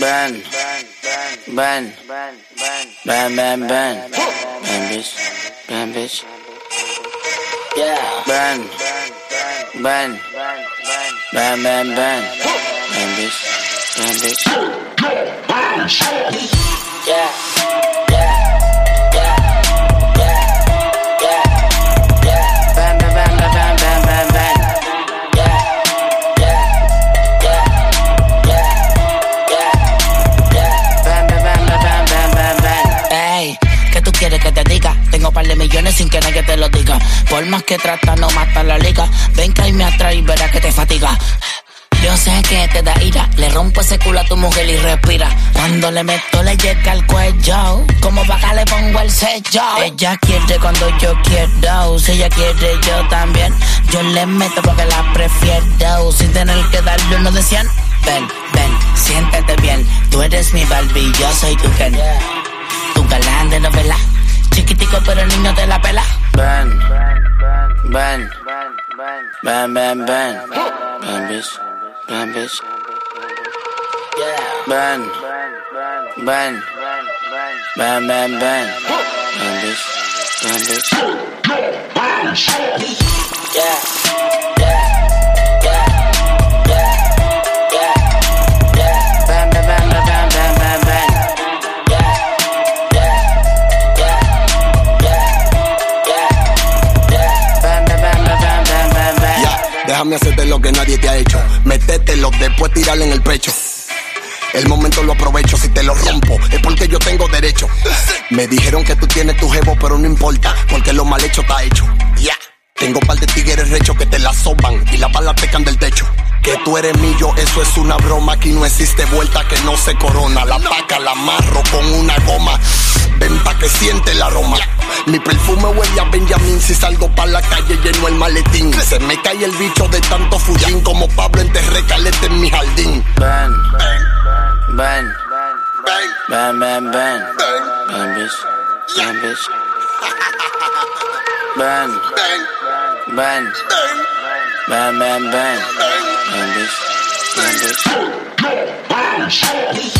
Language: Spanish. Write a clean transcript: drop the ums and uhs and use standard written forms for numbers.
Ben, Ben, Ben, Ben, Ben, Ben, bitch, Ben, bitch. Yeah, Ben, Ben, Ben, Ben, Ben, Ben, bitch, Ben, bitch. Yeah. ¿Quieres que te diga? Tengo par de millones sin que nadie te lo diga. Por más que trata no mata la liga. Ven que ahí me atrae y verás que te fatiga. Yo sé que te da ira. Le rompo ese culo a tu mujer y respira. Cuando le meto le llega al cuello. Como vaca le pongo el sello. Ella quiere cuando yo quiero. Si ella quiere yo también. Yo le meto porque la prefiero. Sin tener que darle uno de 100. Ven, ven, siéntate bien. Tú eres mi Barbie, yo soy tu Ken. Tu galán de novela. Chiquitico pero el niño te la pela. Ben, Ben, Ben, Ben, Ben, Ben, bitch, Ben, bitch. Ben, Ben, Ben, Ben, Ben, Ben, bitch, Ben, bitch. Yeah. Déjame hacerte lo que nadie te ha hecho. Métetelo, después tirarle en el pecho. El momento lo aprovecho, si te lo rompo es porque yo tengo derecho. Me dijeron que tú tienes tu jevo, pero no importa, porque lo mal hecho está hecho. Yeah. Tengo par de tigres rechos que te la soban y las balas te caen del techo. Que tú eres mío, eso es una broma. Aquí no existe vuelta que no se corona. La paca la amarro con una goma. Ven pa' que siente el aroma. Mi perfume huele a Benjamín. Si salgo pa' la calle lleno el maletín. Se me cae el bicho de tanto fujín. Como Pablo enterré caleta en mi jardín. Ben, Ben, Ben, Ben, Ben, Ben, bitch, Ben, bitch. Ben, Ben, Ben, Ben, Ben, Ben, bitch, Ben, bitch.